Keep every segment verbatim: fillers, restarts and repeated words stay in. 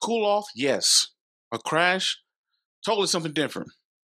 Cool off? Yes. A crash? Totally something different.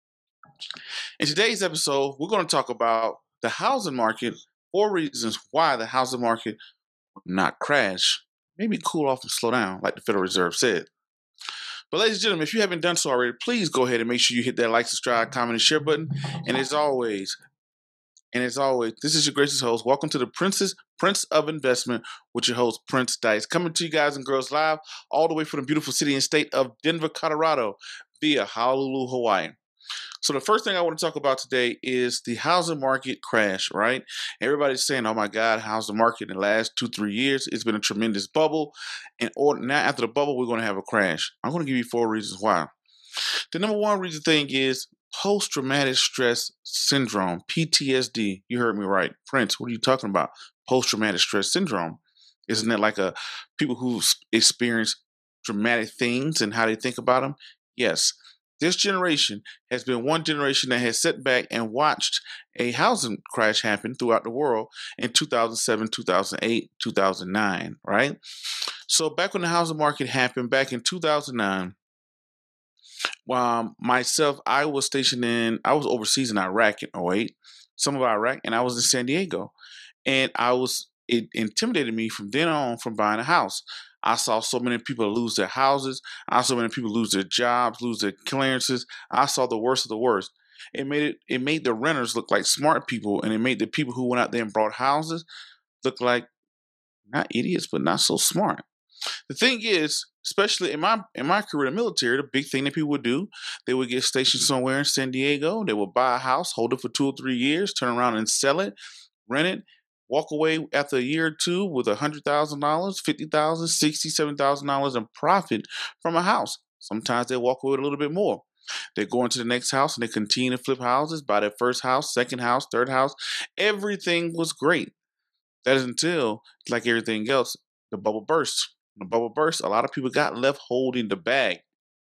In today's episode, we're going to talk about the housing market, four reasons why the housing market will not crash, maybe cool off and slow down, like the Federal Reserve said. But ladies and gentlemen, if you haven't done so already, please go ahead and make sure you hit that like, subscribe, comment, and share button. And as always, and as always, this is your gracious host. Welcome to the Princess Prince of Investment with your host, Prince Dice, coming to you guys and girls live all the way from the beautiful city and state of Denver, Colorado, via Honolulu, Hawaii. So the first thing I want to talk about today is the housing market crash, right? Everybody's saying, oh my God, housing market in the last two, three years, it's been a tremendous bubble. And or, now after the bubble, we're going to have a crash. I'm going to give you four reasons why. The number one reason thing is post-traumatic stress syndrome, P T S D. You heard me right. Prince, what are you talking about? Post-traumatic stress syndrome. Isn't that like a people who experience dramatic things and how they think about them? Yes. This generation has been one generation that has sat back and watched a housing crash happen throughout the world in two thousand seven, two thousand eight, two thousand nine, right? So back when the housing market happened, back in two thousand nine, um, myself, I was stationed in, I was overseas in Iraq in oh eight, some of Iraq, and I was in San Diego. And I was, it intimidated me from then on from buying a house. I saw so many people lose their houses. I saw so many people lose their jobs, lose their clearances. I saw the worst of the worst. It made it, it made the renters look like smart people, and it made the people who went out there and bought houses look like not idiots, but not so smart. The thing is, especially in my in my career in the military, the big thing that people would do, they would get stationed somewhere in San Diego. They would buy a house, hold it for two or three years, turn around and sell it, rent it, walk away after a year or two with one hundred thousand dollars, fifty thousand dollars, sixty thousand dollars, seventy thousand dollars in profit from a house. Sometimes they walk away with a little bit more. They go into the next house and they continue to flip houses, buy their first house, second house, third house. Everything was great. That is until, like everything else, the bubble burst. When the bubble burst, a lot of people got left holding the bag.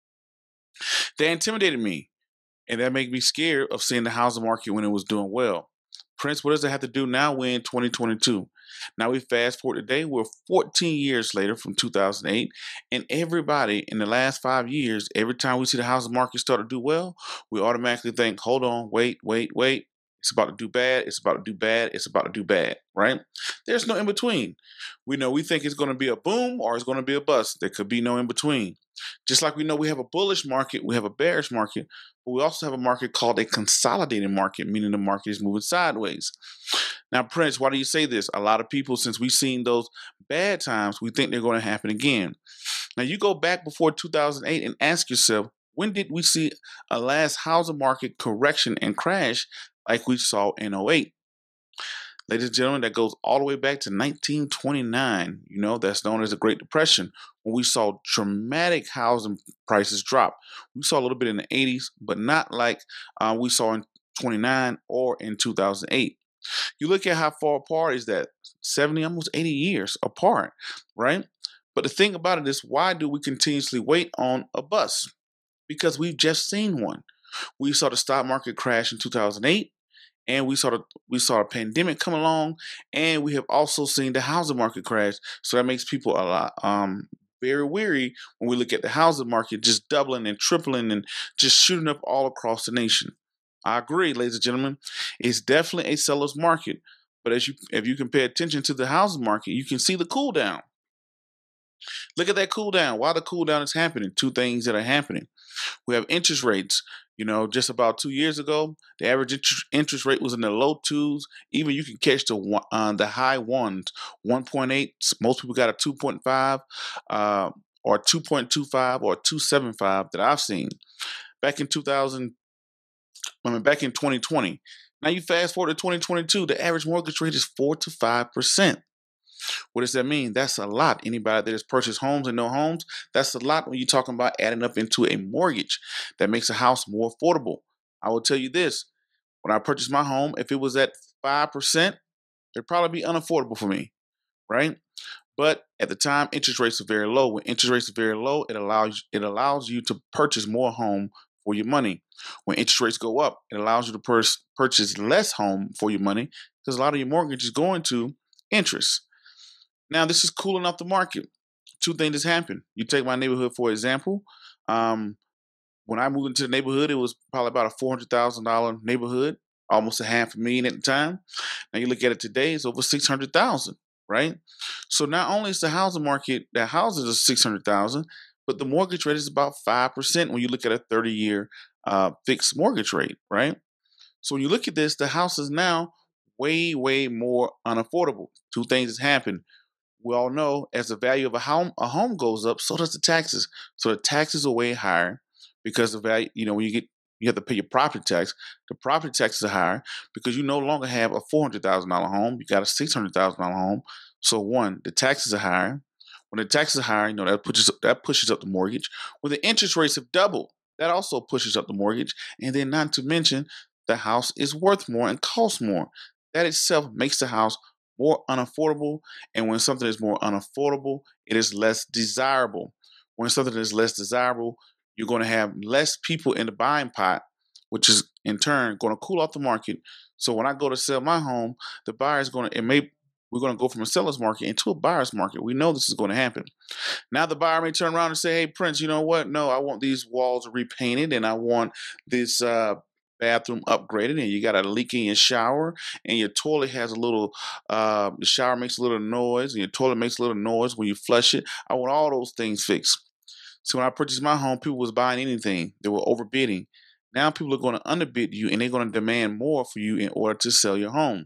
They intimidated me, and that made me scared of seeing the housing market when it was doing well. Prince, what does it have to do now? We're in twenty twenty-two. Now we fast forward today. We're fourteen years later from two thousand eight. And everybody in the last five years, every time we see the housing market start to do well, we automatically think, hold on, wait, wait, wait. It's about to do bad. It's about to do bad. It's about to do bad, right? There's no in between. We know we think it's going to be a boom or it's going to be a bust. There could be no in between. Just like we know we have a bullish market, we have a bearish market, but we also have a market called a consolidating market, meaning the market is moving sideways. Now, Prince, why do you say this? A lot of people, since we've seen those bad times, we think they're going to happen again. Now, you go back before two thousand eight and ask yourself, when did we see a last housing market correction and crash like we saw in oh eight? Ladies and gentlemen, that goes all the way back to nineteen twenty-nine. You know, that's known as the Great Depression, when we saw dramatic housing prices drop. We saw a little bit in the eighties, but not like uh, we saw in twenty-nine or in two thousand eight. You look at how far apart is that? seventy, almost eighty years apart, right? But the thing about it is, why do we continuously wait on a bust? Because we've just seen one. We saw the stock market crash in two thousand eight. And we saw the we saw a pandemic come along, and we have also seen the housing market crash. So that makes people a lot um, very weary when we look at the housing market just doubling and tripling and just shooting up all across the nation. I agree, ladies and gentlemen, it's definitely a seller's market. But as you if you can pay attention to the housing market, you can see the cool down. Look at that cool down. Why the cool down is happening? Two things that are happening. We have interest rates. You know, just about two years ago, the average interest rate was in the low twos. Even you can catch the one, uh, the high ones, one point eight. Most people got a two point five uh, or two point two five or two point seven five that I've seen. Back in two thousand, I mean, back in twenty twenty. Now you fast forward to twenty twenty-two, the average mortgage rate is four to five percent. What does that mean? That's a lot. Anybody that has purchased homes and no homes, that's a lot when you're talking about adding up into a mortgage that makes a house more affordable. I will tell you this. When I purchased my home, if it was at five percent, it'd probably be unaffordable for me, right? But at the time, interest rates are very low. When interest rates are very low, it allows it allows you to purchase more home for your money. When interest rates go up, it allows you to pur- purchase less home for your money because a lot of your mortgage is going to interest. Now, this is cooling off the market. two things has happened. You take my neighborhood for example. Um, when I moved into the neighborhood, it was probably about a four hundred thousand dollar neighborhood, almost a half a million at the time. Now you look at it today, it's over six hundred thousand, right? So not only is the housing market that houses is six hundred thousand, but the mortgage rate is about five percent when you look at a thirty year uh, fixed mortgage rate, right? So when you look at this, the house is now way, way more unaffordable. Two things has happened. We all know as the value of a home a home goes up, so does the taxes. So the taxes are way higher because the value, you know, when you get you have to pay your property tax. The property taxes are higher because you no longer have a four hundred thousand dollar home. You got a six hundred thousand dollar home. So one, the taxes are higher. When the taxes are higher, you know that pushes that pushes up the mortgage. When the interest rates have doubled, that also pushes up the mortgage. And then, not to mention, the house is worth more and costs more. That itself makes the house more unaffordable. And when something is more unaffordable, it is less desirable. When something is less desirable, you're going to have less people in the buying pot, which is in turn going to cool off the market. So when I go to sell my home, the buyer is going to, it may, we're going to go from a seller's market into a buyer's market. We know this is going to happen. Now the buyer may turn around and say, hey, Prince, you know what? No, I want these walls repainted and I want this uh, bathroom upgraded, and you got a leak in your shower, and your toilet has a little, uh, the shower makes a little noise, and your toilet makes a little noise when you flush it. I want all those things fixed. So when I purchased my home, people was buying anything. They were overbidding. Now people are going to underbid you, and they're going to demand more for you in order to sell your home.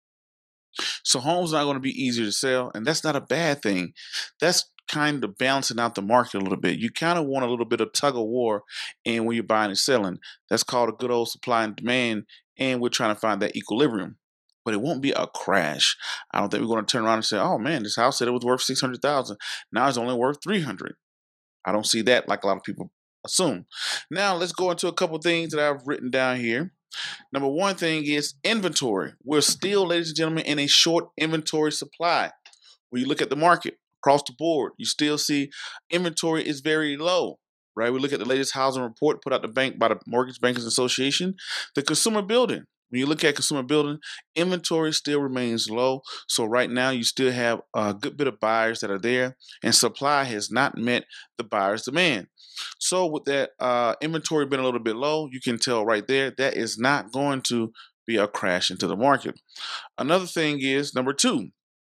So homes are not going to be easier to sell, and that's not a bad thing. That's kind of balancing out the market a little bit. You kind of want a little bit of tug of war in when you're buying and selling. That's called a good old supply and demand, and we're trying to find that equilibrium. But it won't be a crash. I don't think we're going to turn around and say, "Oh man, this house said it was worth six hundred thousand. Now it's only worth three hundred." I don't see that like a lot of people assume. Now let's go into a couple things that I've written down here. Number one thing is inventory. We're still, ladies and gentlemen, in a short inventory supply. When you look at the market across the board, you still see inventory is very low, right? We look at the latest housing report put out the bank by the Mortgage Bankers Association, the consumer building. When you look at consumer building, inventory still remains low. So right now you still have a good bit of buyers that are there, and supply has not met the buyer's demand. So with that uh, inventory being a little bit low, you can tell right there that is not going to be a crash into the market. Another thing is number two,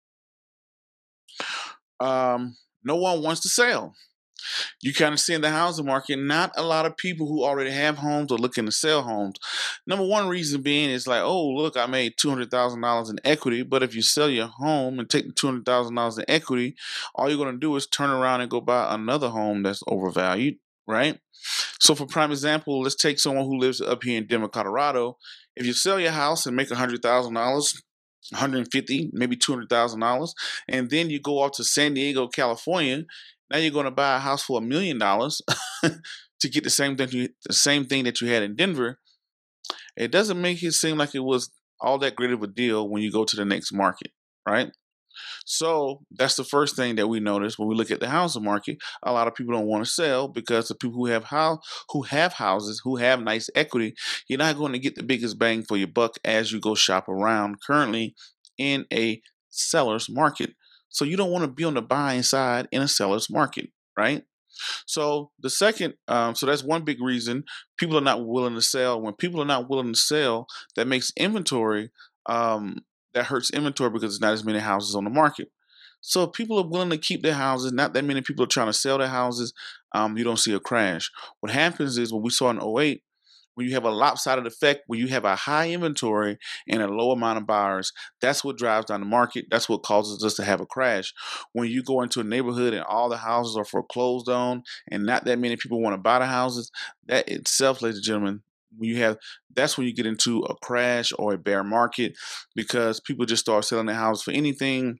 um, no one wants to sell. You kind of see in the housing market, not a lot of people who already have homes are looking to sell homes. Number one reason being is like, oh, look, I made two hundred thousand dollars in equity. But if you sell your home and take the two hundred thousand dollars in equity, all you're going to do is turn around and go buy another home that's overvalued, right? So for prime example, let's take someone who lives up here in Denver, Colorado. If you sell your house and make one hundred thousand dollars, one hundred fifty, maybe two hundred thousand dollars, and then you go off to San Diego, California. Now you're going to buy a house for a million dollars to get the same thing you, the same thing that you had in Denver. It doesn't make it seem like it was all that great of a deal when you go to the next market, right? So that's the first thing that we notice when we look at the housing market. A lot of people don't want to sell because the people who have house, who have houses, who have nice equity, you're not going to get the biggest bang for your buck as you go shop around currently in a seller's market. So you don't want to be on the buying side in a seller's market, right? So the second, um, so that's one big reason people are not willing to sell. When people are not willing to sell, that makes inventory, um, that hurts inventory because there's not as many houses on the market. So if people are willing to keep their houses, not that many people are trying to sell their houses, um, you don't see a crash. What happens is what we saw in oh eight, when you have a lopsided effect, when you have a high inventory and a low amount of buyers, that's what drives down the market. That's what causes us to have a crash. When you go into a neighborhood and all the houses are foreclosed on and not that many people want to buy the houses, that itself, ladies and gentlemen, when you have, that's when you get into a crash or a bear market because people just start selling their houses for anything.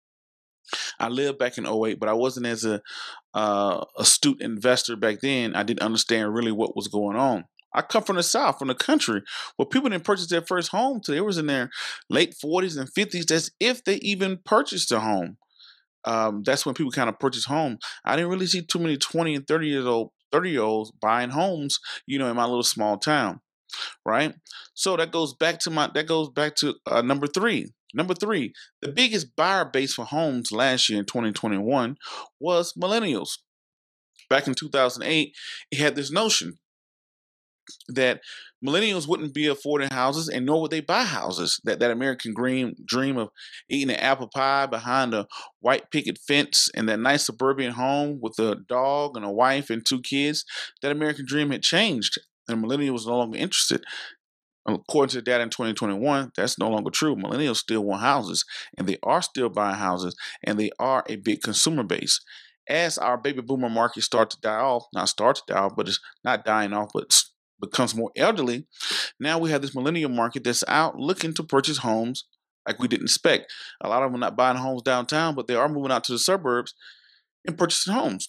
I lived back in oh eight, but I wasn't as a uh, astute investor back then. I didn't understand really what was going on. I come from the South, from the country, where people didn't purchase their first home till they was in their late forties and fifties. That's if they even purchased a home. Um, that's when people kind of purchase home. I didn't really see too many twenty and thirty years old, thirty year olds buying homes, you know, in my little small town, right? So that goes back to my that goes back to uh, number three. Number three, the biggest buyer base for homes last year in twenty twenty-one was millennials. Back in two thousand eight, it had this notion that millennials wouldn't be affording houses and nor would they buy houses. That that American dream dream of eating an apple pie behind a white picket fence in that nice suburban home with a dog and a wife and two kids, that American dream had changed and millennials was no longer interested. According to the data in twenty twenty-one, that's no longer true. Millennials still want houses, and they are still buying houses, and they are a big consumer base. As our baby boomer market starts to die off, not start to die off, but it's not dying off, but it's becomes more elderly, now we have this millennial market that's out looking to purchase homes like we didn't expect. A lot of them are not buying homes downtown, but they are moving out to the suburbs and purchasing homes.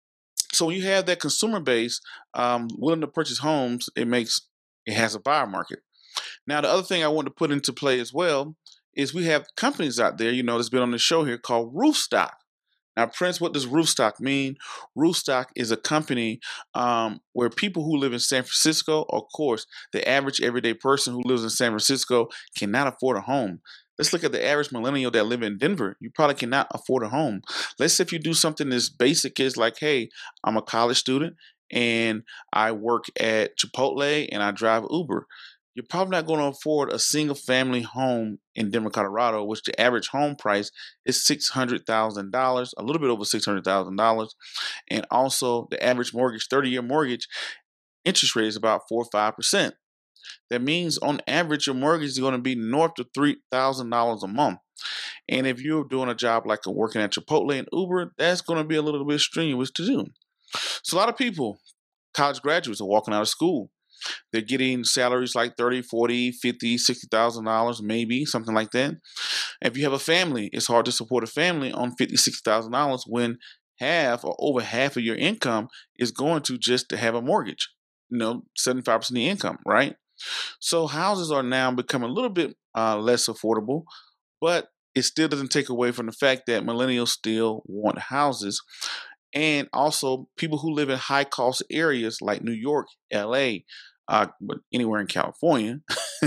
So when you have that consumer base um, willing to purchase homes, it makes it has a buyer market. Now, the other thing I want to put into play as well is we have companies out there, you know, that's been on the show here called Roofstock. Now, Prince, what does Roofstock mean? Roofstock is a company um, where people who live in San Francisco, of course, the average everyday person who lives in San Francisco cannot afford a home. Let's look at the average millennial that live in Denver. You probably cannot afford a home. Let's say if you do something as basic as like, hey, I'm a college student and I work at Chipotle and I drive Uber. You're probably not going to afford a single family home in Denver, Colorado, which the average home price is six hundred thousand dollars, a little bit over six hundred thousand dollars. And also the average mortgage, thirty year mortgage interest rate is about four or five percent. That means on average, your mortgage is going to be north of three thousand dollars a month. And if you're doing a job like working at Chipotle and Uber, that's going to be a little bit strenuous to do. So a lot of people, college graduates, are walking out of school. They're getting salaries like thirty, forty, fifty, sixty thousand dollars, maybe something like that. If you have a family, it's hard to support a family on fifty, sixty thousand dollars when half or over half of your income is going to just to have a mortgage. You know, seventy-five percent of the income, right? So houses are now becoming a little bit uh, less affordable, but it still doesn't take away from the fact that millennials still want houses. And also people who live in high cost areas like New York, L A, uh, but anywhere in California.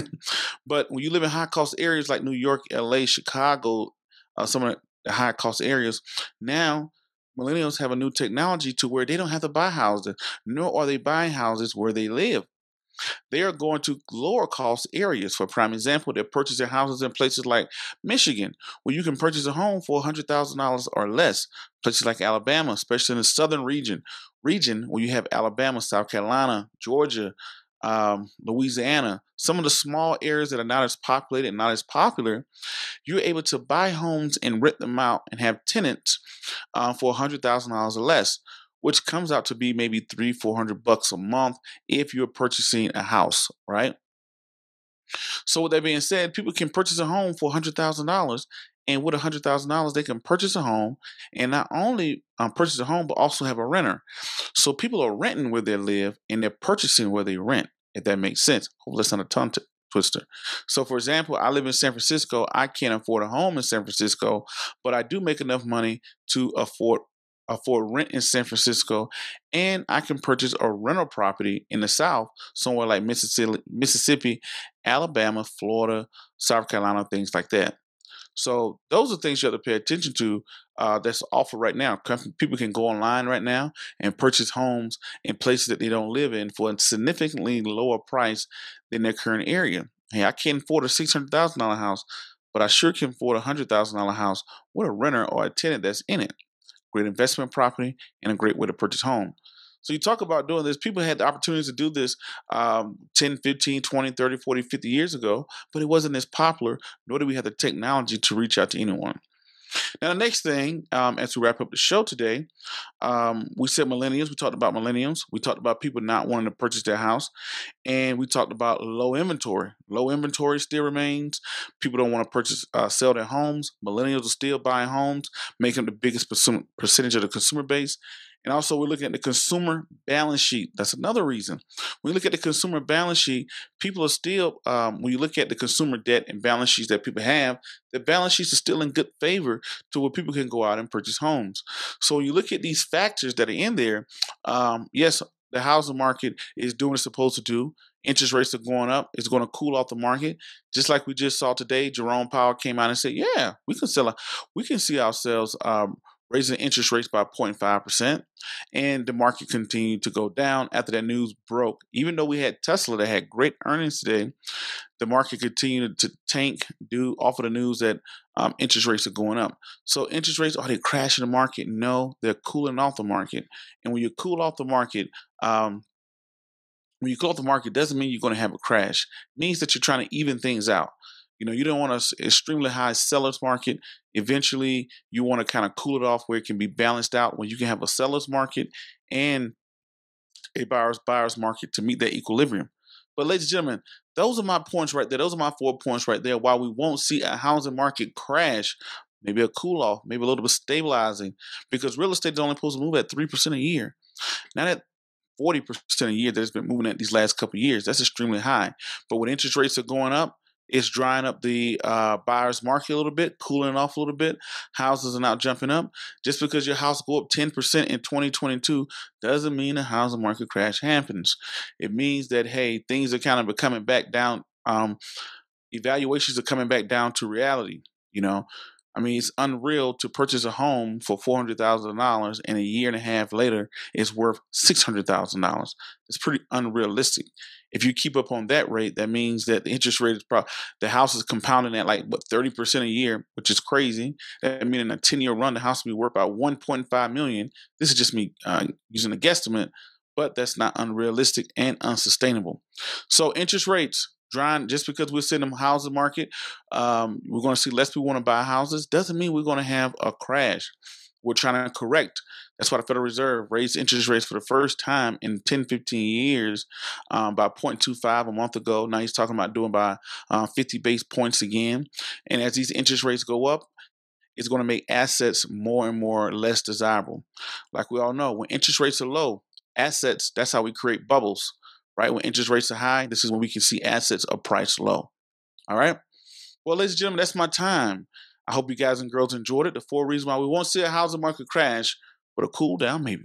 But when you live in high cost areas like New York, L A, Chicago, uh, some of the high cost areas, now millennials have a new technology to where they don't have to buy houses, nor are they buying houses where they live. They are going to lower cost areas. For prime example, they're purchasing houses in places like Michigan, where you can purchase a home for one hundred thousand dollars or less. Places like Alabama, especially in the southern region, region where you have Alabama, South Carolina, Georgia, um, Louisiana, some of the small areas that are not as populated and not as popular, you're able to buy homes and rent them out and have tenants uh, for one hundred thousand dollars or less, which comes out to be maybe three, four hundred bucks a month if you're purchasing a house, right? So with that being said, people can purchase a home for one hundred thousand dollars, and with one hundred thousand dollars, they can purchase a home and not only um, purchase a home, but also have a renter. So people are renting where they live and they're purchasing where they rent, if that makes sense. Hopefully that's not a tongue t- twister. So for example, I live in San Francisco. I can't afford a home in San Francisco, but I do make enough money to afford afford rent in San Francisco, and I can purchase a rental property in the South, somewhere like Mississippi, Mississippi, Alabama, Florida, South Carolina, things like that. So those are things you have to pay attention to. Uh, that's offered right now. Com- People can go online right now and purchase homes in places that they don't live in for a significantly lower price than their current area. Hey, I can't afford a six hundred thousand dollar house, but I sure can afford a hundred thousand dollar house with a renter or a tenant that's in it. Great investment property and a great way to purchase home. So you talk about doing this. People had the opportunities to do this um, ten, fifteen, twenty, thirty, forty, fifty years ago, but it wasn't as popular, nor did we have the technology to reach out to anyone. Now, the next thing, um, as we wrap up the show today, um, we said millennials. We talked about millennials. We talked about people not wanting to purchase their house. And we talked about low inventory. Low inventory still remains. People don't want to purchase, uh, sell their homes. Millennials are still buying homes, making them the biggest percent- percentage of the consumer base. And also, we're looking at the consumer balance sheet. That's another reason. When you look at the consumer balance sheet, people are still, um, when you look at the consumer debt and balance sheets that people have, the balance sheets are still in good favor to where people can go out and purchase homes. So when you look at these factors that are in there, um, yes, the housing market is doing what it's supposed to do. interest rates are going up. It's going to cool off the market. Just like we just saw today, Jerome Powell came out and said, yeah, we can sell, a, we can see ourselves um, raising interest rates by zero point five percent. And the market continued to go down after that news broke. Even though we had Tesla that had great earnings today, the market continued to tank due off of the news that um, interest rates are going up. So interest rates, are they crashing the market? No, they're cooling off the market. And when you cool off the market, um, when you cool off the market, doesn't mean you're going to have a crash. It means that you're trying to even things out. You know, you don't want an extremely high seller's market. Eventually, you want to kind of cool it off where it can be balanced out, where you can have a seller's market and a buyer's buyer's market to meet that equilibrium. But ladies and gentlemen, those are my points right there. Those are my four points right there. Why we won't see a housing market crash, maybe a cool off, maybe a little bit stabilizing, because real estate is only supposed to move at three percent a year. Now that forty percent a year that it's been moving at these last couple of years, that's extremely high. But when interest rates are going up, it's drying up the uh, buyer's market a little bit, cooling it off a little bit. Houses are not jumping up. Just because your house go up ten percent in twenty twenty-two doesn't mean a housing market crash happens. It means that, hey, things are kind of coming back down. Um, evaluations are coming back down to reality. You know, I mean, it's unreal to purchase a home for four hundred thousand dollars and a year and a half later it's worth six hundred thousand dollars. It's pretty unrealistic. If you keep up on that rate, that means that the interest rate is probably, the house is compounding at like, what, thirty percent a year, which is crazy. That means in a ten-year run, the house will be worth about one point five million dollars. This is just me uh, using a guesstimate, but that's not unrealistic and unsustainable. So interest rates, drying, just because we're sitting in the housing market, um, we're going to see less people want to buy houses, doesn't mean we're going to have a crash. We're trying to correct. That's why the Federal Reserve raised interest rates for the first time in ten, fifteen years um, by zero point two five a month ago. Now he's talking about doing by uh, fifty base points again. And as these interest rates go up, it's going to make assets more and more less desirable. Like we all know, when interest rates are low, assets, that's how we create bubbles, right? When interest rates are high, this is when we can see assets are priced low. All right? Well, ladies and gentlemen, that's my time. I hope you guys and girls enjoyed it. The four reasons why we won't see a housing market crash, but a cool down maybe.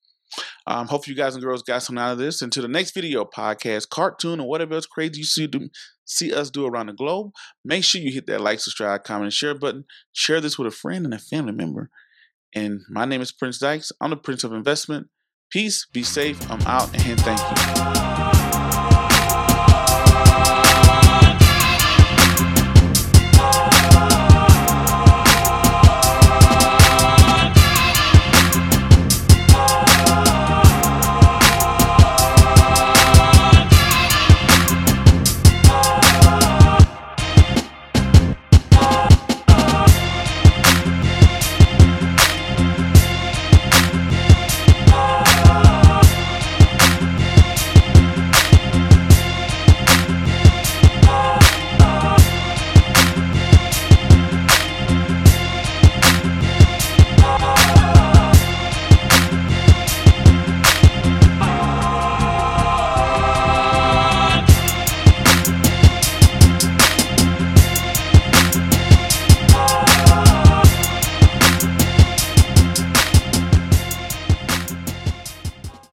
Um, hope you guys and girls got something out of this. Until the next video, podcast, cartoon, or whatever else crazy you see, do, see us do around the globe, make sure you hit that like, subscribe, comment, and share button. Share this with a friend and a family member. And my name is Prince Dykes. I'm the Prince of Investment. Peace, be safe, I'm out, and thank you.